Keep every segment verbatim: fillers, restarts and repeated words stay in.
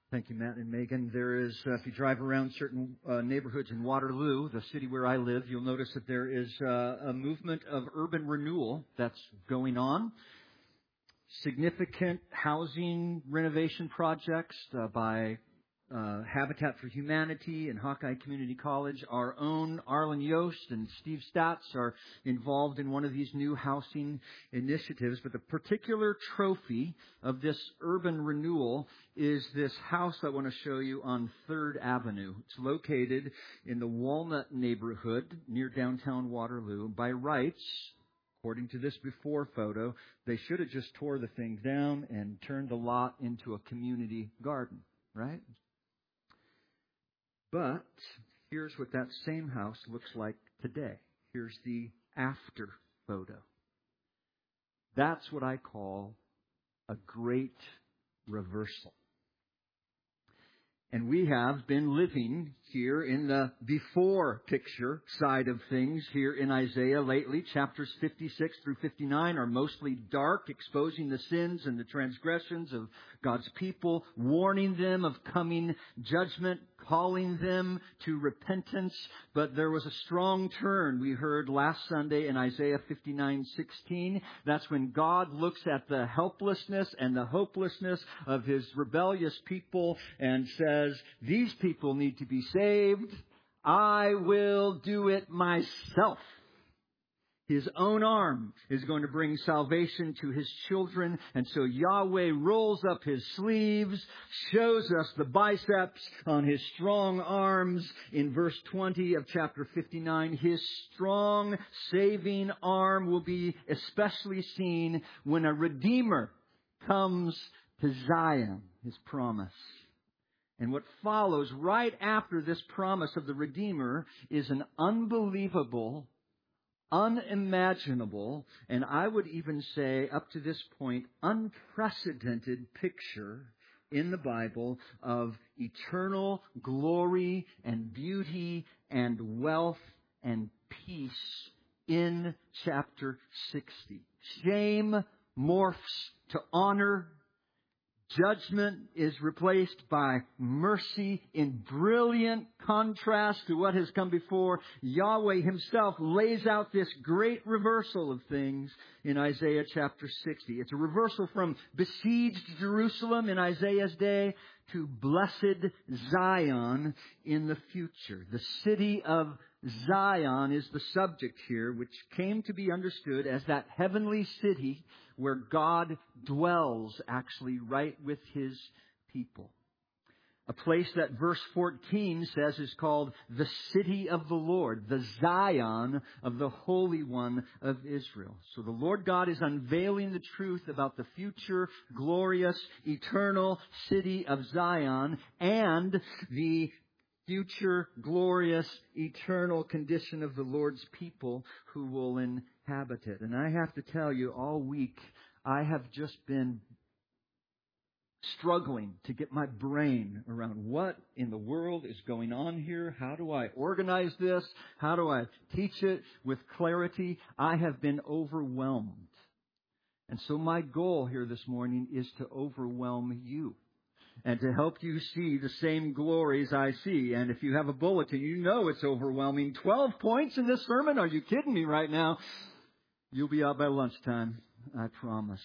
Thank you, Matt and Megan. There is, uh, if you drive around certain uh, neighborhoods in Waterloo, the city where I live, you'll notice that there is uh, a movement of urban renewal that's going on. Significant housing renovation projects uh, by uh, Habitat for Humanity and Hawkeye Community College. Our own Arlen Yost and Steve Statz are involved in one of these new housing initiatives. But the particular trophy of this urban renewal is this house I want to show you on third Avenue. It's located in the Walnut neighborhood near downtown Waterloo. By rights, according to this before photo, they should have just tore the thing down and turned the lot into a community garden, right? But here's what that same house looks like today. Here's the after photo. That's what I call a great reversal. And we have been living here in the before picture side of things here in Isaiah lately. Chapters fifty-six through fifty-nine are mostly dark, exposing the sins and the transgressions of God's people, warning them of coming judgment, calling them to repentance. But there was a strong turn we heard last Sunday in Isaiah fifty-nine sixteen. That's when God looks at the helplessness and the hopelessness of His rebellious people and says, these people need to be saved. I will do it myself. His own arm is going to bring salvation to His children. And so Yahweh rolls up His sleeves, shows us the biceps on His strong arms. In verse twenty of chapter fifty-nine, His strong saving arm will be especially seen when a Redeemer comes to Zion, His promise. And what follows right after this promise of the Redeemer is an unbelievable, unimaginable, and I would even say up to this point, unprecedented picture in the Bible of eternal glory and beauty and wealth and peace in chapter sixty. Shame morphs to honor. Judgment is replaced by mercy in brilliant contrast to what has come before. Yahweh Himself lays out this great reversal of things in Isaiah chapter sixty. It's a reversal from besieged Jerusalem in Isaiah's day to blessed Zion in the future. The city of Zion is the subject here, which came to be understood as that heavenly city where God dwells actually right with His people. A place that verse fourteen says is called the city of the Lord, the Zion of the Holy One of Israel. So the Lord God is unveiling the truth about the future, glorious, eternal city of Zion and the future, glorious, eternal condition of the Lord's people who will inhabit it. And I have to tell you, all week, I have just been struggling to get my brain around what in the world is going on here. How do I organize this? How do I teach it with clarity? I have been overwhelmed. And so my goal here this morning is to overwhelm you and to help you see the same glories I see. And if you have a bulletin, you know it's overwhelming. Twelve points in this sermon? Are you kidding me right now? You'll be out by lunchtime, I promise.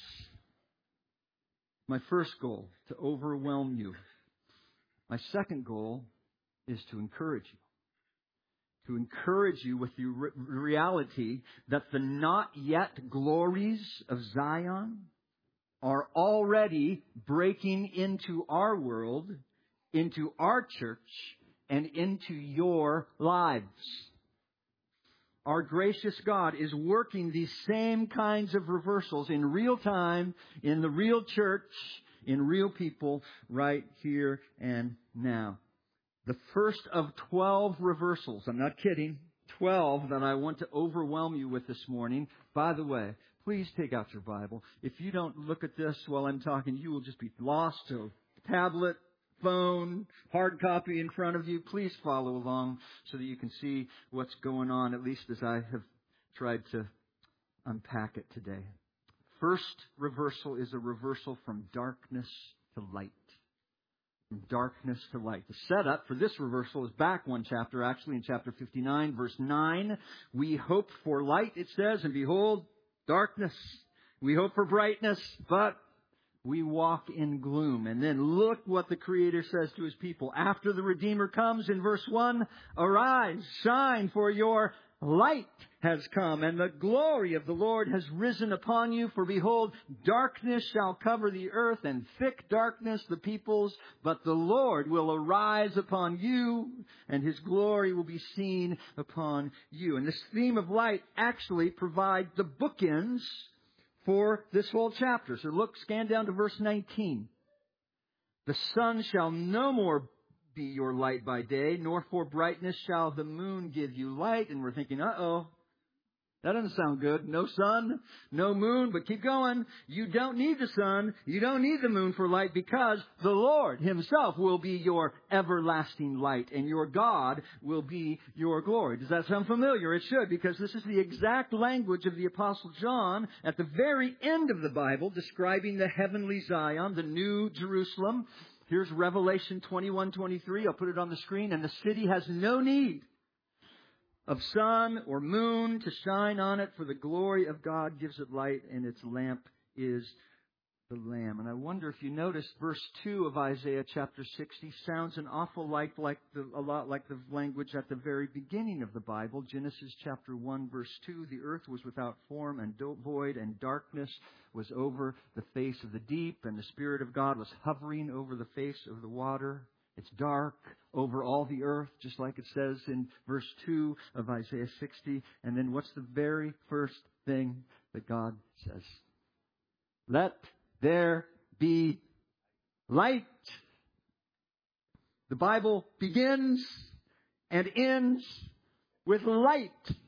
My first goal, to overwhelm you. My second goal is to encourage you. To encourage you with the re- reality that the not yet glories of Zion are already breaking into our world, into our church, and into your lives. Our gracious God is working these same kinds of reversals in real time, in the real church, in real people, right here and now. The first of twelve reversals, I'm not kidding, twelve that I want to overwhelm you with this morning. By the way, please take out your Bible. If you don't look at this while I'm talking, you will just be lost to tablet, phone, hard copy in front of you. Please follow along so that you can see what's going on, at least as I have tried to unpack it today. First reversal is a reversal from darkness to light. from darkness to light. The setup for this reversal is back one chapter, actually, in chapter fifty-nine, verse nine. We hope for light, it says, and behold, darkness. We hope for brightness, but we walk in gloom. And then look what the Creator says to His people. After the Redeemer comes in verse one, arise, shine, for your light has come, and the glory of the Lord has risen upon you. For behold, darkness shall cover the earth, and thick darkness the peoples. But the Lord will arise upon you, and His glory will be seen upon you. And this theme of light actually provides the bookends for this whole chapter. So look, scan down to verse nineteen. The sun shall no more be your light by day, nor for brightness shall the moon give you light. And we're thinking, uh-oh, that doesn't sound good. No sun, no moon, but keep going. You don't need the sun, you don't need the moon for light, because the Lord Himself will be your everlasting light, and your God will be your glory. Does that sound familiar? It should, because this is the exact language of the Apostle John at the very end of the Bible, describing the heavenly Zion, the new Jerusalem. Here's Revelation twenty-one twenty-three. I'll put it on the screen. And the city has no need of sun or moon to shine on it, for the glory of God gives it light, and its lamp is the Lamb. And I wonder if you noticed verse two of Isaiah chapter sixty sounds an awful like, like the, a lot like the language at the very beginning of the Bible. Genesis chapter one verse two, the earth was without form and void, and darkness was over the face of the deep, and the Spirit of God was hovering over the face of the water. It's dark over all the earth, just like it says in verse two of Isaiah sixty. And then what's the very first thing that God says? Let there be light. The Bible begins and ends with light.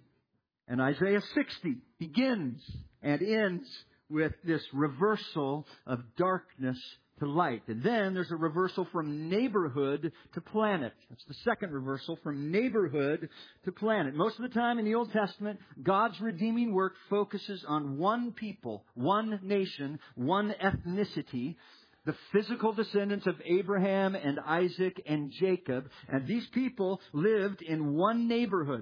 And Isaiah sixty begins and ends with this reversal of darkness to light. And then there's a reversal from neighborhood to planet. That's the second reversal, from neighborhood to planet. Most of the time in the Old Testament, God's redeeming work focuses on one people, one nation, one ethnicity, the physical descendants of Abraham and Isaac and Jacob. And these people lived in one neighborhood,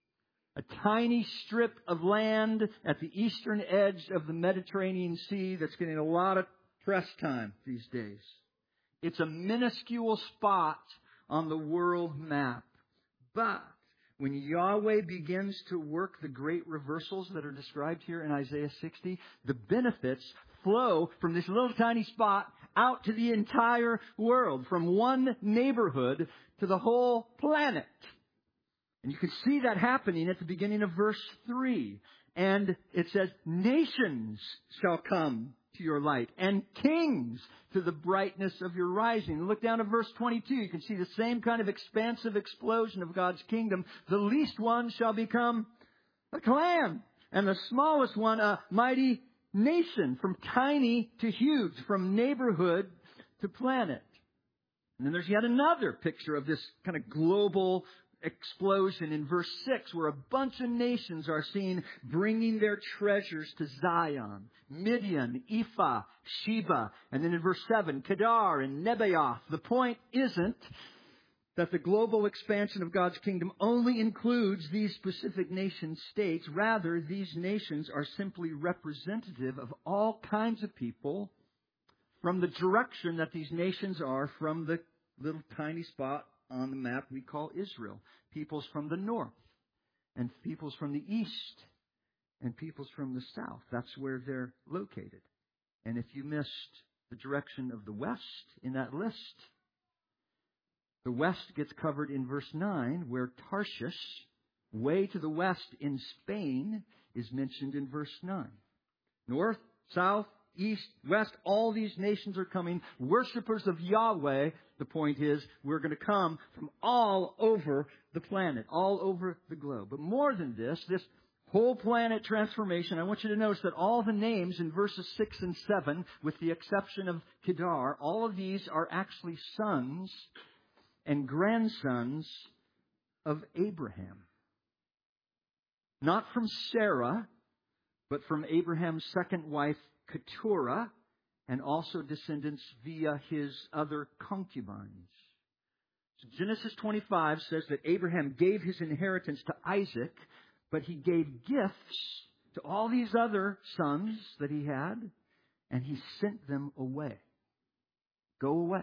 a tiny strip of land at the eastern edge of the Mediterranean Sea that's getting a lot of press time these days. It's a minuscule spot on the world map. But when Yahweh begins to work the great reversals that are described here in Isaiah sixty, the benefits flow from this little tiny spot out to the entire world, from one neighborhood to the whole planet. And you can see that happening at the beginning of verse three. And it says, nations shall come to your light, and kings to the brightness of your rising. Look down at verse twenty-two. You can see the same kind of expansive explosion of God's kingdom. The least one shall become a clan, and the smallest one a mighty nation. From tiny to huge, from neighborhood to planet. And then there's yet another picture of this kind of global explosion in verse six, where a bunch of nations are seen bringing their treasures to Zion. Midian, Ephah, Sheba, and then in verse seven, Kedar and Nebaioth. The point isn't that the global expansion of God's kingdom only includes these specific nation states. Rather, these nations are simply representative of all kinds of people from the direction that these nations are from the little tiny spot on the map we call Israel. Peoples from the north, and peoples from the east, and peoples from the south. That's where they're located. And if you missed the direction of the west in that list, the west gets covered in verse nine, where Tarshish, way to the west in Spain, is mentioned in verse nine. North, south, east, west, all these nations are coming, worshipers of Yahweh. The point is, we're going to come from all over the planet, all over the globe. But more than this, this whole planet transformation, I want you to notice that all the names in verses six and seven, with the exception of Kedar, all of these are actually sons and grandsons of Abraham. Not from Sarah, but from Abraham's second wife, Keturah. and also descendants via his other concubines. So Genesis twenty-five says that Abraham gave his inheritance to Isaac, but he gave gifts to all these other sons that he had, and he sent them away. Go away.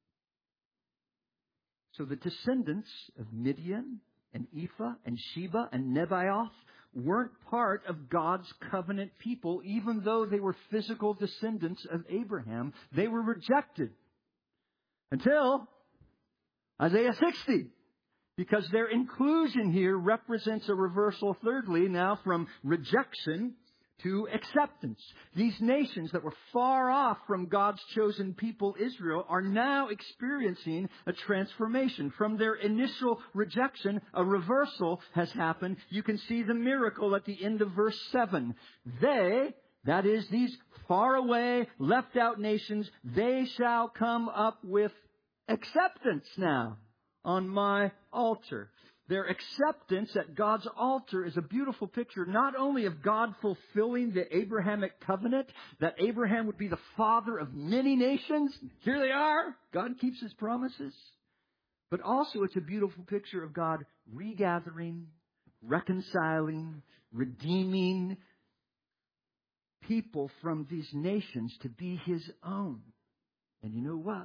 So the descendants of Midian and Ephah and Sheba and Nebaioth weren't part of God's covenant people, even though they were physical descendants of Abraham. They were rejected until Isaiah sixty, because their inclusion here represents a reversal, thirdly, now from rejection to acceptance. These nations that were far off from God's chosen people, Israel, are now experiencing a transformation. From their initial rejection, a reversal has happened. You can see the miracle at the end of verse seven. They, that is, these far away, left out nations, they shall come up with acceptance now on my altar. Their acceptance at God's altar is a beautiful picture not only of God fulfilling the Abrahamic covenant, that Abraham would be the father of many nations. Here they are. God keeps his promises. But also it's a beautiful picture of God regathering, reconciling, redeeming people from these nations to be his own. And you know what?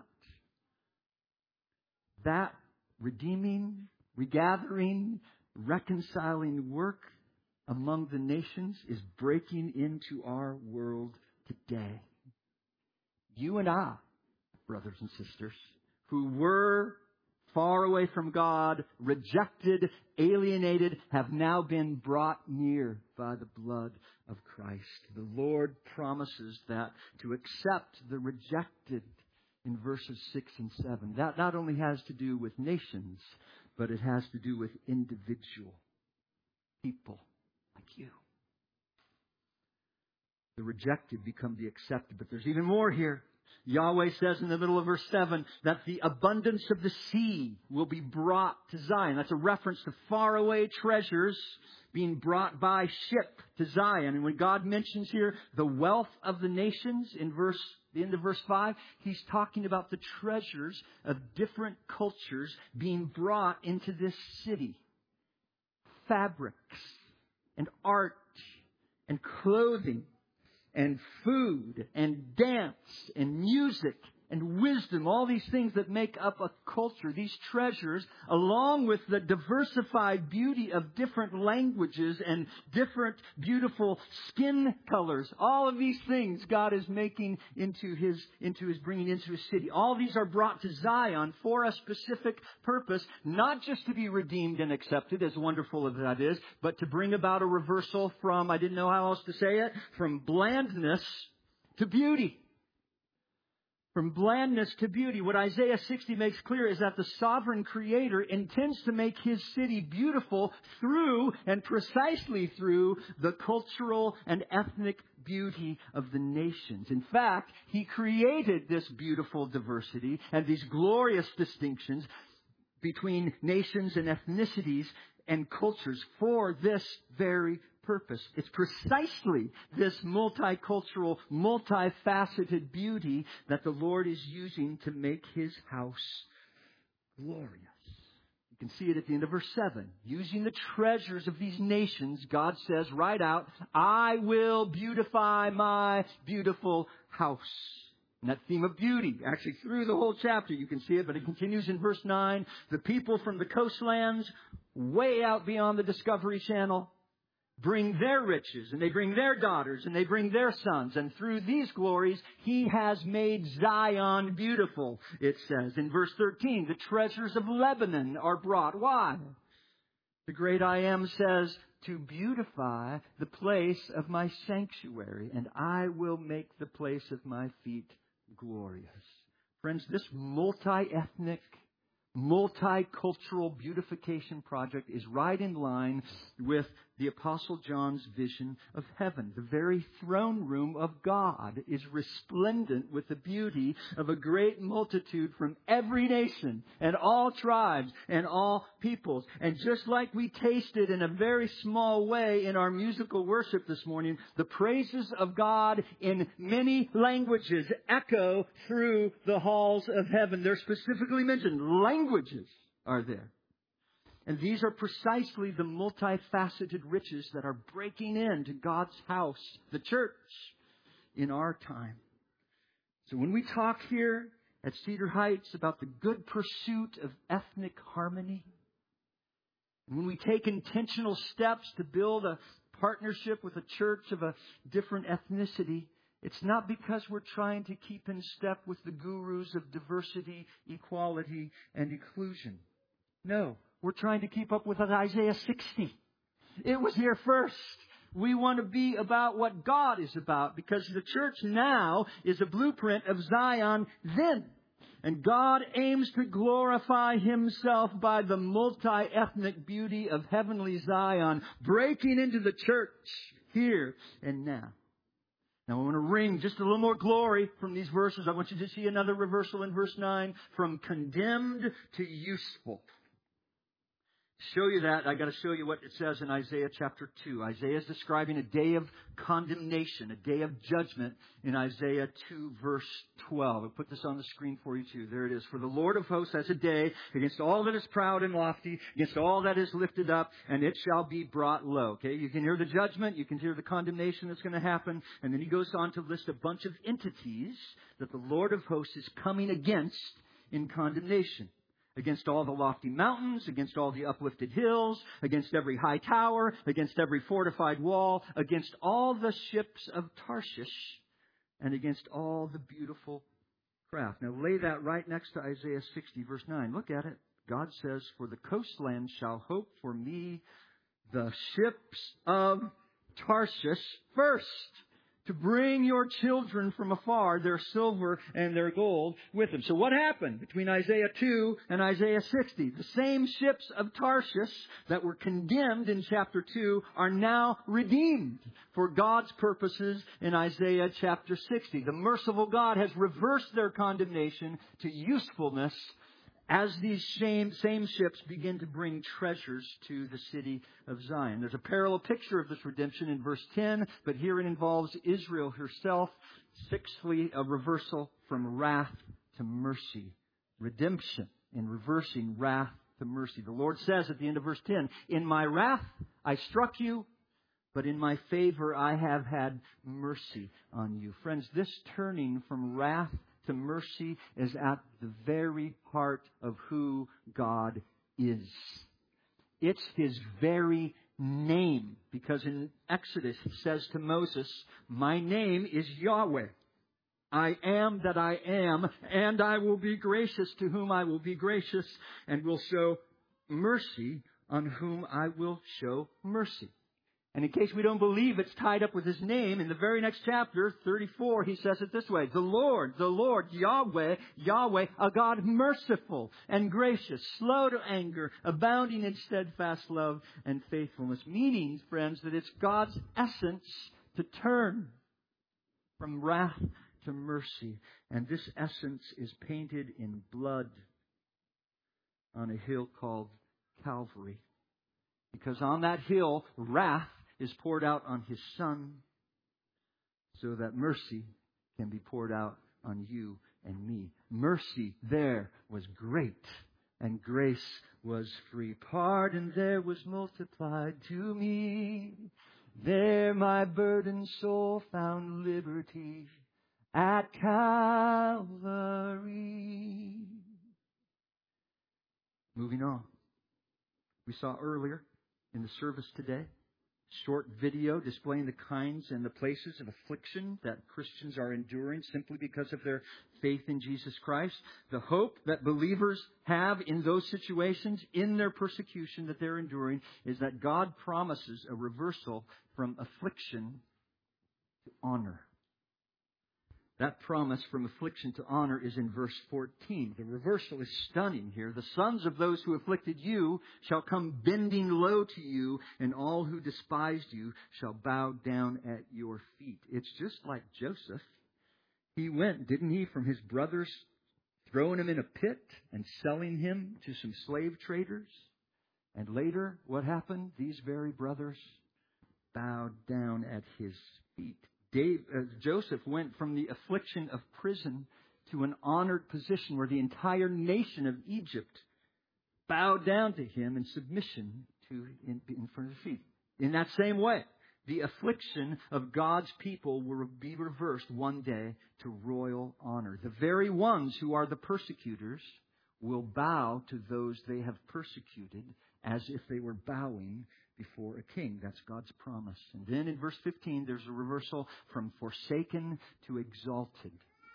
That redeeming, regathering, reconciling work among the nations is breaking into our world today. You and I, brothers and sisters, who were far away from God, rejected, alienated, have now been brought near by the blood of Christ. The Lord promises that to accept the rejected in verses six and seven. That not only has to do with nations, but it has to do with individual people like you. The rejected become the accepted. But there's even more here. Yahweh says in the middle of verse seven that the abundance of the sea will be brought to Zion. That's a reference to faraway treasures being brought by ship to Zion. And when God mentions here the wealth of the nations in verse the end of verse five, he's talking about the treasures of different cultures being brought into this city. Fabrics and art and clothing and food and dance and music and wisdom, all these things that make up a culture, these treasures, along with the diversified beauty of different languages and different beautiful skin colors, all of these things God is making into his, into his bringing into his city. All these are brought to Zion for a specific purpose, not just to be redeemed and accepted, as wonderful as that is, but to bring about a reversal from, I didn't know how else to say it, from blandness to beauty. From blandness to beauty. What Isaiah sixty makes clear is that the sovereign Creator intends to make his city beautiful through and precisely through the cultural and ethnic beauty of the nations. In fact, he created this beautiful diversity and these glorious distinctions between nations and ethnicities and cultures for this very purpose. It's precisely this multicultural, multifaceted beauty that the Lord is using to make his house glorious. You can see it at the end of verse seven. Using the treasures of these nations, God says right out, I will beautify my beautiful house. And that theme of beauty, actually through the whole chapter, you can see it, but it continues in verse nine. The people from the coastlands, way out beyond the Discovery Channel, bring their riches, and they bring their daughters, and they bring their sons. And through these glories, he has made Zion beautiful, it says. In verse thirteen, the treasures of Lebanon are brought. Why? The great I Am says, to beautify the place of my sanctuary, and I will make the place of my feet glorious. Friends, this multi-ethnic, multicultural beautification project is right in line with the Apostle John's vision of heaven. The very throne room of God is resplendent with the beauty of a great multitude from every nation and all tribes and all peoples. And just like we tasted in a very small way in our musical worship this morning, the praises of God in many languages echo through the halls of heaven. They're specifically mentioned. Languages are there. And these are precisely the multifaceted riches that are breaking into God's house, the church, in our time. So when we talk here at Cedar Heights about the good pursuit of ethnic harmony, and when we take intentional steps to build a partnership with a church of a different ethnicity, it's not because we're trying to keep in step with the gurus of diversity, equality, and inclusion. No. We're trying to keep up with Isaiah sixty. It was here first. We want to be about what God is about, because the church now is a blueprint of Zion then. And God aims to glorify Himself by the multi-ethnic beauty of heavenly Zion breaking into the church here and now. Now I want to wring just a little more glory from these verses. I want you to see another reversal in verse nine. From condemned to useful. Show you that, I got to show you what it says in Isaiah chapter two. Isaiah is describing a day of condemnation, a day of judgment in Isaiah two verse twelve. I'll put this on the screen for you too. There it is. For the Lord of hosts has a day against all that is proud and lofty, against all that is lifted up, and it shall be brought low. Okay, you can hear the judgment, you can hear the condemnation that's going to happen, and then he goes on to list a bunch of entities that the Lord of hosts is coming against in condemnation. Against all the lofty mountains, against all the uplifted hills, against every high tower, against every fortified wall, against all the ships of Tarshish, and against all the beautiful craft. Now lay that right next to Isaiah sixty, verse nine. Look at it. God says, for the coastland shall hope for me, the ships of Tarshish first, to bring your children from afar, their silver and their gold with them. So what happened between Isaiah two and Isaiah sixty? The same ships of Tarshish that were condemned in chapter two are now redeemed for God's purposes in Isaiah chapter sixty. The merciful God has reversed their condemnation to usefulness as these same, same ships begin to bring treasures to the city of Zion. There's a parallel picture of this redemption in verse ten, but here it involves Israel herself. Sixthly, a reversal from wrath to mercy. Redemption in reversing wrath to mercy. The Lord says at the end of verse ten, in my wrath I struck you, but in my favor I have had mercy on you. Friends, this turning from wrath to mercy is at the very heart of who God is. It's His very name, because in Exodus He says to Moses, my name is Yahweh. I am that I am, and I will be gracious to whom I will be gracious, and will show mercy on whom I will show mercy. And in case we don't believe it's tied up with His name, in the very next chapter, thirty-four, He says it this way. The Lord, the Lord, Yahweh, Yahweh, a God merciful and gracious, slow to anger, abounding in steadfast love and faithfulness. Meaning, friends, that it's God's essence to turn from wrath to mercy. And this essence is painted in blood on a hill called Calvary. Because on that hill, wrath is poured out on His Son so that mercy can be poured out on you and me. Mercy there was great, and grace was free. Pardon there was multiplied to me. There my burdened soul found liberty at Calvary. Moving on. We saw earlier in the service today short video displaying the kinds and the places of affliction that Christians are enduring simply because of their faith in Jesus Christ. The hope that believers have in those situations, in their persecution that they're enduring, is that God promises a reversal from affliction to honor. That promise from affliction to honor is in verse fourteen. The reversal is stunning here. The sons of those who afflicted you shall come bending low to you, and all who despised you shall bow down at your feet. It's just like Joseph. He went, didn't he, from his brothers, throwing him in a pit and selling him to some slave traders. And later, what happened? These very brothers bowed down at his feet. Dave, uh, Joseph went from the affliction of prison to an honored position where the entire nation of Egypt bowed down to him in submission to in, in front of his feet. In that same way, the affliction of God's people will be reversed one day to royal honor. The very ones who are the persecutors will bow to those they have persecuted as if they were bowing before a king. That's God's promise. And then in verse fifteen, there's a reversal from forsaken to exalted.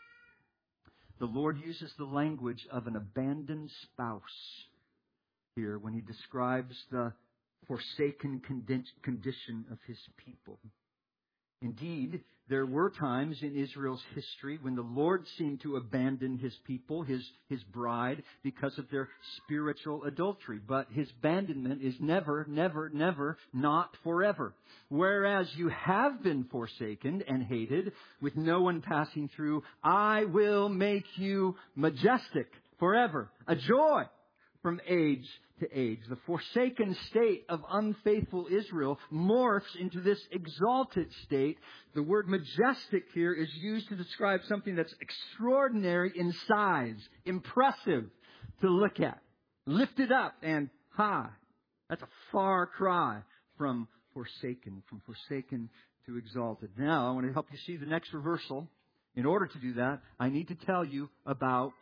The Lord uses the language of an abandoned spouse here when he describes the forsaken condition of his people. Indeed, there were times in Israel's history when the Lord seemed to abandon his people, his, his bride, because of their spiritual adultery. But his abandonment is never, never, never, not forever. Whereas you have been forsaken and hated, with no one passing through, I will make you majestic forever, a joy from age to age. The forsaken state of unfaithful Israel morphs into this exalted state. The word majestic here is used to describe something that's extraordinary in size, impressive to look at, lifted up and high. That's a far cry from forsaken, from forsaken to exalted. Now, I want to help you see the next reversal. In order to do that, I need to tell you about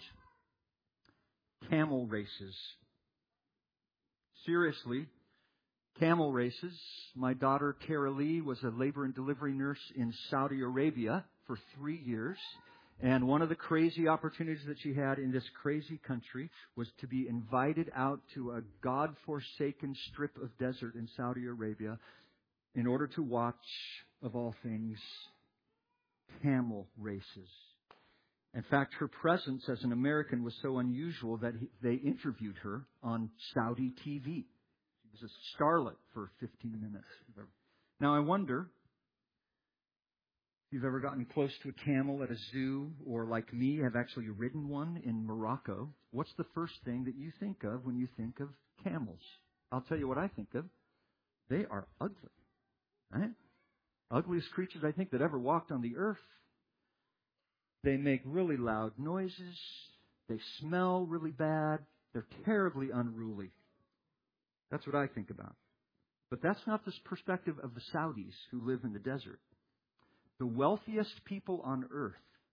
camel races. Seriously, camel races. My daughter, Tara Lee, was a labor and delivery nurse in Saudi Arabia for three years. And one of the crazy opportunities that she had in this crazy country was to be invited out to a God-forsaken strip of desert in Saudi Arabia in order to watch, of all things, camel races. In fact, her presence as an American was so unusual that he, they interviewed her on Saudi T V. She was a starlet for fifteen minutes. Now, I wonder if you've ever gotten close to a camel at a zoo, or like me, have actually ridden one in Morocco. What's the first thing that you think of when you think of camels? I'll tell you what I think of. They are ugly, right? Ugliest creatures, I think, that ever walked on the earth. They make really loud noises. They smell really bad. They're terribly unruly. That's what I think about. But that's not the perspective of the Saudis who live in the desert. The wealthiest people on earth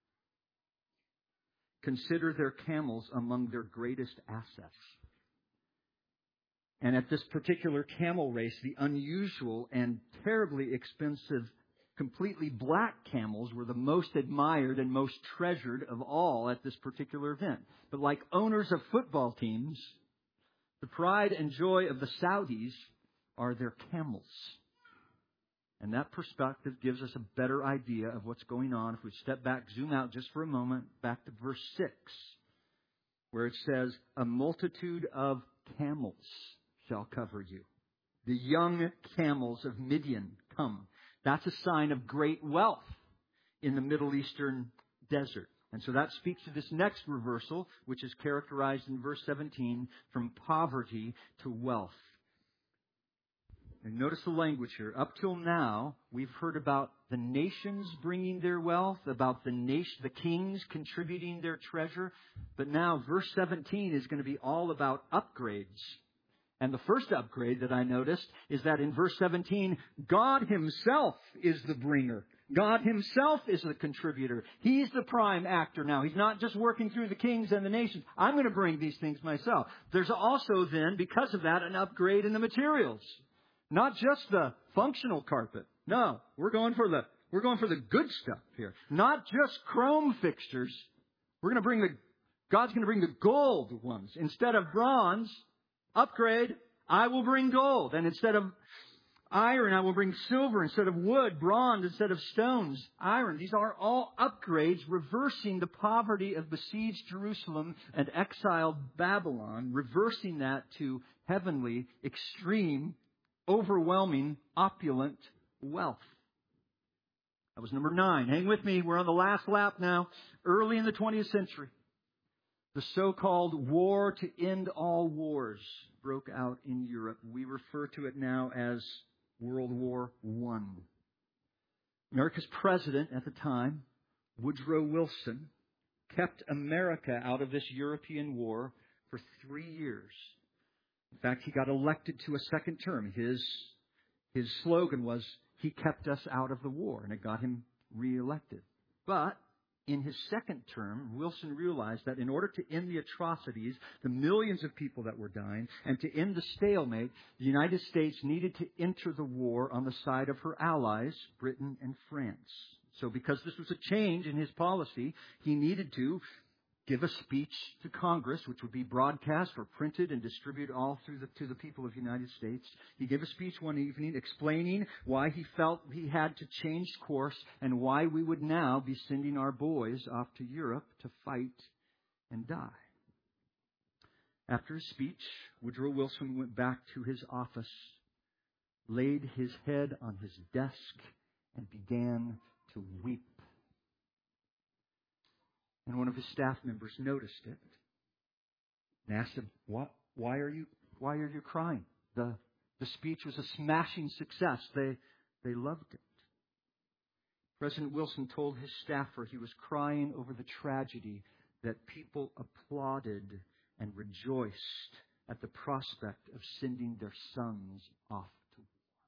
consider their camels among their greatest assets. And at this particular camel race, the unusual and terribly expensive completely black camels were the most admired and most treasured of all at this particular event. But like owners of football teams, the pride and joy of the Saudis are their camels. And that perspective gives us a better idea of what's going on. If we step back, zoom out just for a moment, back to verse six, where it says, a multitude of camels shall cover you. The young camels of Midian come. That's a sign of great wealth in the Middle Eastern desert. And so that speaks to this next reversal, which is characterized in verse seventeen, from poverty to wealth. And notice the language here. Up till now, we've heard about the nations bringing their wealth, about the nation, the kings contributing their treasure. But now verse seventeen is going to be all about upgrades. And the first upgrade that I noticed is that in verse seventeen, God Himself is the bringer. God Himself is the contributor. He's the prime actor now. He's not just working through the kings and the nations. I'm going to bring these things myself. There's also then, because of that, an upgrade in the materials. Not just the functional carpet. No, we're going for the we're going for the good stuff here. Not just chrome fixtures. We're going to bring the God's going to bring the gold ones instead of bronze. Upgrade, I will bring gold. And instead of Iron, I will bring silver instead of wood, bronze instead of stones, iron. These are all upgrades, reversing the poverty of besieged Jerusalem and exiled Babylon, reversing that to heavenly, extreme, overwhelming, opulent wealth. That was number nine. Hang with me. We're on the last lap now. Early in the twentieth century, the so-called war to end all wars broke out in Europe. We refer to it now as World War One. America's president at the time, Woodrow Wilson, kept America out of this European war for three years. In fact, he got elected to a second term. His, his slogan was, "He kept us out of the war," and it got him reelected. But in his second term, Wilson realized that in order to end the atrocities, the millions of people that were dying, and to end the stalemate, the United States needed to enter the war on the side of her allies, Britain and France. So because this was a change in his policy, he needed to give a speech to Congress, which would be broadcast or printed and distributed all through the, to the people of the United States. He gave a speech one evening explaining why he felt he had to change course and why we would now be sending our boys off to Europe to fight and die. After his speech, Woodrow Wilson went back to his office, laid his head on his desk, and began to weep. And one of his staff members noticed it and asked him, "What? Why are you? Why are you crying?" The the speech was a smashing success. They they loved it. President Wilson told his staffer he was crying over the tragedy that people applauded and rejoiced at the prospect of sending their sons off to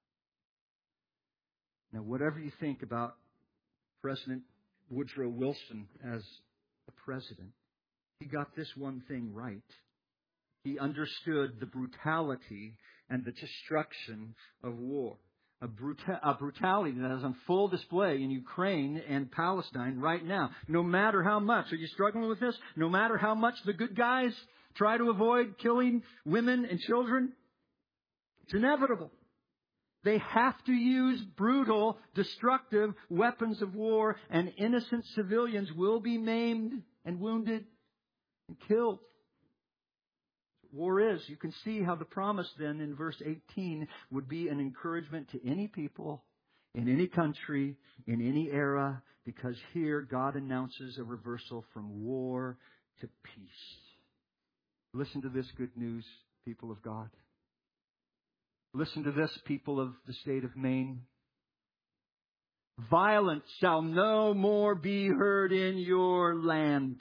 war. Now, whatever you think about President Woodrow Wilson as a president, he got this one thing right. He understood the brutality and the destruction of war. A, bruta- a brutality that is on full display in Ukraine and Palestine right now. No matter how much, are you struggling with this? No matter how much the good guys try to avoid killing women and children, it's inevitable. They have to use brutal, destructive weapons of war, and innocent civilians will be maimed and wounded and killed. War is. You can see how the promise then in verse eighteen would be an encouragement to any people, in any country, in any era, because here God announces a reversal from war to peace. Listen to this good news, people of God. Listen to this, people of the state of Maine. Violence shall no more be heard in your land.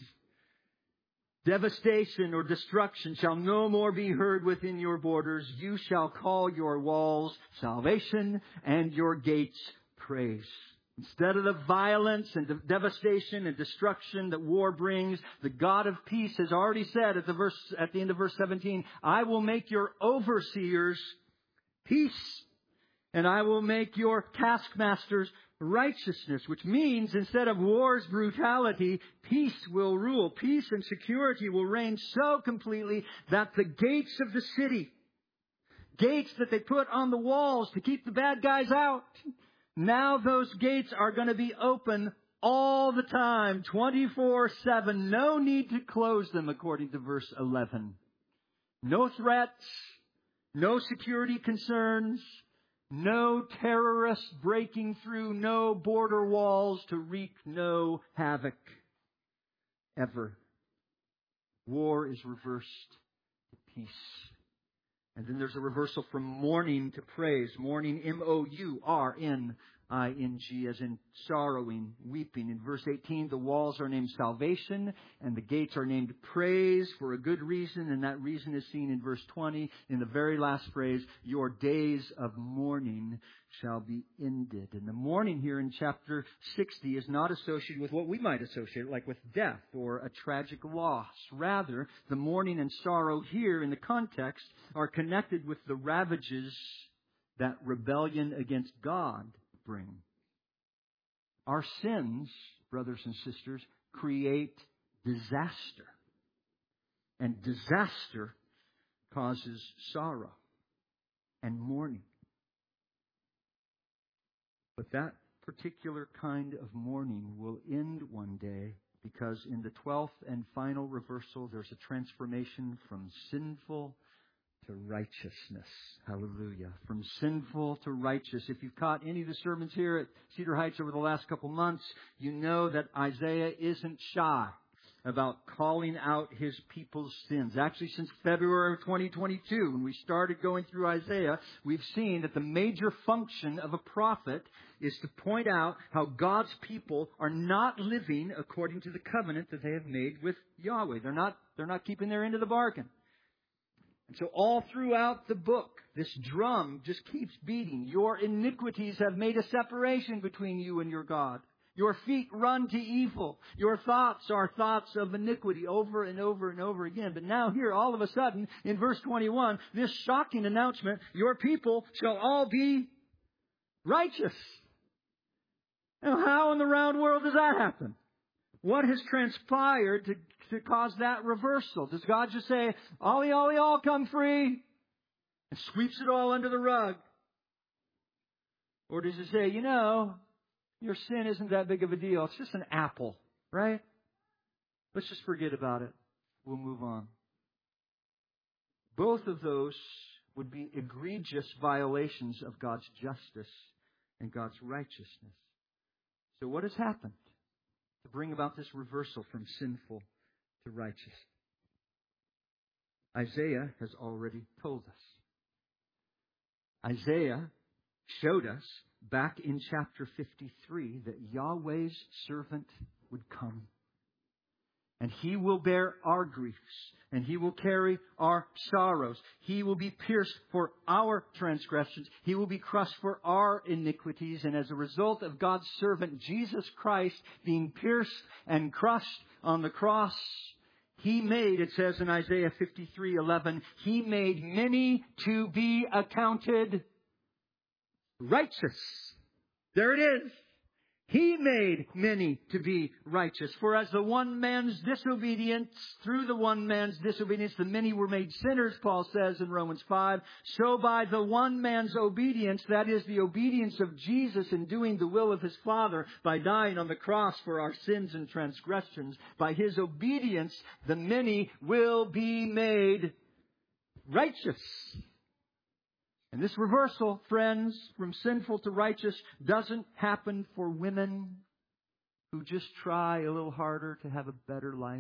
Devastation or destruction shall no more be heard within your borders. You shall call your walls salvation and your gates praise. Instead of the violence and the devastation and destruction that war brings, the God of peace has already said at the verse, at the end of verse seventeen, "I will make your overseers peace, and I will make your taskmasters righteousness," which means instead of war's brutality, peace will rule. Peace and security will reign so completely that the gates of the city, gates that they put on the walls to keep the bad guys out, now those gates are going to be open all the time, twenty-four seven. No need to close them, according to verse eleven. No threats. No security concerns, no terrorists breaking through, no border walls to wreak no havoc. Ever. War is reversed to peace. And then there's a reversal from mourning to praise. Mourning, M O U R N I N G, as in sorrowing, weeping. In verse eighteen, the walls are named salvation and the gates are named praise for a good reason. And that reason is seen in verse twenty. In the very last phrase, your days of mourning shall be ended. And the mourning here in chapter sixty is not associated with what we might associate, like with death or a tragic loss. Rather, the mourning and sorrow here in the context are connected with the ravages that rebellion against God bring. Our sins, brothers and sisters, create disaster. And disaster causes sorrow and mourning. But that particular kind of mourning will end one day, because in the twelfth and final reversal, there's a transformation from sinful to righteousness. Hallelujah. From sinful to righteous. If you've caught any of the sermons here at Cedar Heights over the last couple months, you know that Isaiah isn't shy about calling out his people's sins. Actually, since February of twenty twenty-two, when we started going through Isaiah, we've seen that the major function of a prophet is to point out how God's people are not living according to the covenant that they have made with Yahweh. They're not, they're not keeping their end of the bargain. And so all throughout the book, this drum just keeps beating. Your iniquities have made a separation between you and your God. Your feet run to evil. Your thoughts are thoughts of iniquity, over and over and over again. But now here, all of a sudden, in verse twenty-one, this shocking announcement, your people shall all be righteous. Now, how in the round world does that happen? What has transpired to, to cause that reversal? Does God just say, all y'all, y'all come free, and sweeps it all under the rug? Or does He say, you know, your sin isn't that big of a deal. It's just an apple, right? Let's just forget about it. We'll move on. Both of those would be egregious violations of God's justice and God's righteousness. So what has happened to bring about this reversal from sinful to righteous? Isaiah has already told us. Isaiah showed us back in chapter fifty-three that Yahweh's servant would come. And He will bear our griefs. And He will carry our sorrows. He will be pierced for our transgressions. He will be crushed for our iniquities. And as a result of God's servant Jesus Christ being pierced and crushed on the cross, He made, it says in Isaiah fifty-three eleven, He made many to be accounted righteous. There it is. He made many to be righteous. For as the one man's disobedience, through the one man's disobedience, the many were made sinners, Paul says in Romans five. So by the one man's obedience, that is the obedience of Jesus in doing the will of His Father, by dying on the cross for our sins and transgressions, by His obedience, the many will be made righteous. And this reversal, friends, from sinful to righteous doesn't happen for women who just try a little harder to have a better life.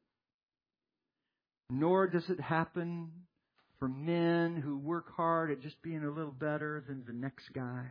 Nor does it happen for men who work hard at just being a little better than the next guy.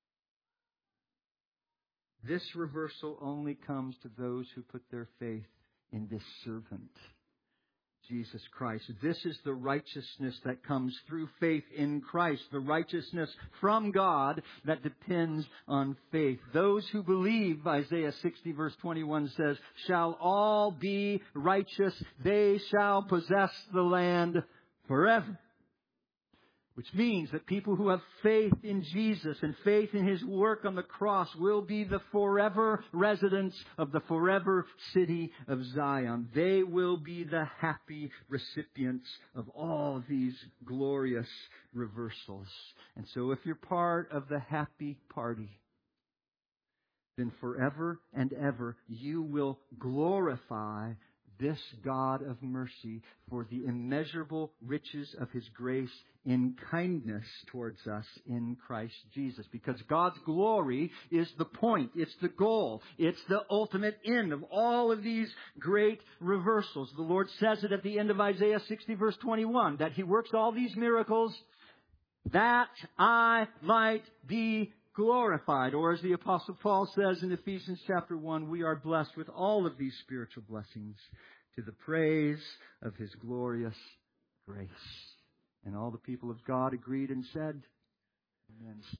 This reversal only comes to those who put their faith in this servant, Jesus Christ. This is the righteousness that comes through faith in Christ. The righteousness from God that depends on faith. Those who believe, Isaiah sixty verse twenty-one says, shall all be righteous. They shall possess the land forever. Which means that people who have faith in Jesus and faith in His work on the cross will be the forever residents of the forever city of Zion. They will be the happy recipients of all these glorious reversals. And so if you're part of the happy party, then forever and ever you will glorify this God of mercy for the immeasurable riches of His grace in kindness towards us in Christ Jesus. Because God's glory is the point. It's the goal. It's the ultimate end of all of these great reversals. The Lord says it at the end of Isaiah sixty verse twenty-one, that He works all these miracles that I might be glorified. Or as the Apostle Paul says in Ephesians chapter one, we are blessed with all of these spiritual blessings to the praise of His glorious grace. And all the people of God agreed and said, Amen.